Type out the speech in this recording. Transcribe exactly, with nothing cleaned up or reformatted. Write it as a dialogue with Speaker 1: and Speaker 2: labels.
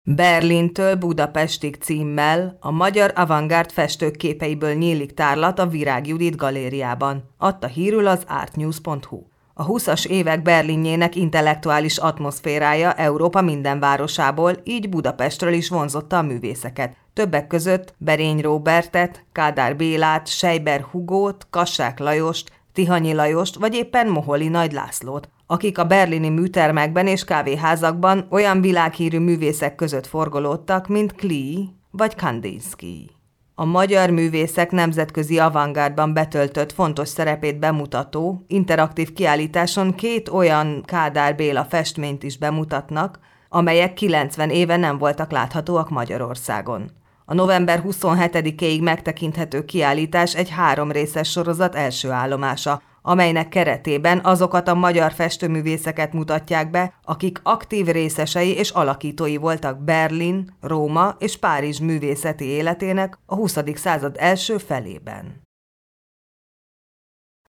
Speaker 1: Berlintől Budapestig címmel a magyar avantgárd festők képeiből nyílik tárlat a Virág Judit galériában, adta hírül az artnews pont hu. A húszas évek Berlinjének intellektuális atmoszférája Európa minden városából, így Budapestről is vonzotta a művészeket. Többek között Berény Róbertet, Kádár Bélát, Seiber Hugót, Kassák Lajost, Tihanyi Lajost vagy éppen Moholi Nagy Lászlót, akik a berlini műtermekben és kávéházakban olyan világhírű művészek között forgolódtak, mint Klee vagy Kandinsky. A magyar művészek nemzetközi avantgárdban betöltött fontos szerepét bemutató, interaktív kiállításon két olyan Kádár Béla festményt is bemutatnak, amelyek kilencven éve nem voltak láthatóak Magyarországon. A november huszonhetedikéig megtekinthető kiállítás egy három részes sorozat első állomása, amelynek keretében azokat a magyar festőművészeket mutatják be, akik aktív részesei és alakítói voltak Berlin, Róma és Párizs művészeti életének a huszadik század első felében.